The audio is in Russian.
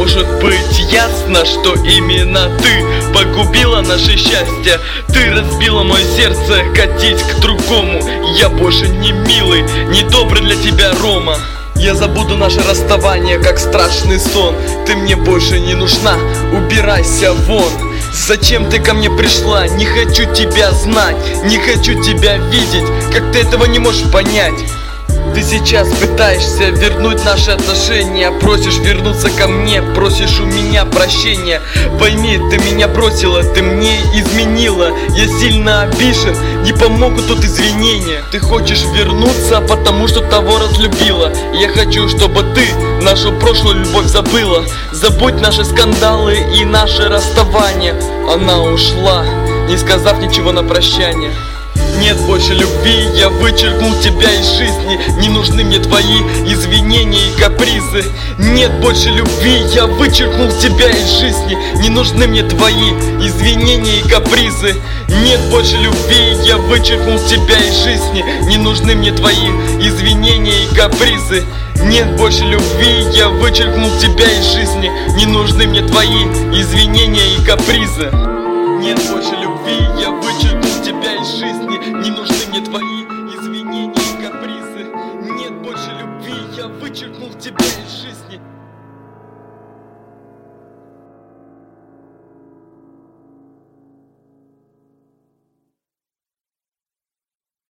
Может быть ясно, что именно ты погубила наше счастье. Ты разбила мое сердце, катись к другому. Я больше не милый, не добрый для тебя, Рома. Я забуду наше расставание, как страшный сон. Ты мне больше не нужна, убирайся вон. Зачем ты ко мне пришла? Не хочу тебя знать, не хочу тебя видеть. Как ты этого не можешь понять? Ты сейчас пытаешься вернуть наши отношения. Просишь вернуться ко мне, просишь у меня прощения. Пойми, ты меня бросила, ты мне изменила. Я сильно обижен, не помогут тут извинения. Ты хочешь вернуться, потому что того разлюбила. Я хочу, чтобы ты нашу прошлую любовь забыла. Забудь наши скандалы и наше расставание. Она ушла, не сказав ничего на прощание. Нет больше любви, я вычеркнул тебя из жизни. Не нужны мне твои извинения и капризы. Нет больше любви, я вычеркнул тебя из жизни. Не нужны мне твои извинения и капризы. Нет больше любви, я вычеркнул тебя из жизни. Не нужны мне твои извинения и капризы. Нет больше любви, я вычеркнул тебя из жизни. Не нужны мне твои извинения и капризы. Нет больше любви, я вычеркнул тебя из жизни. Не нужны мне твои извинения и капризы. Нет больше любви, я вычеркнул тебя из жизни.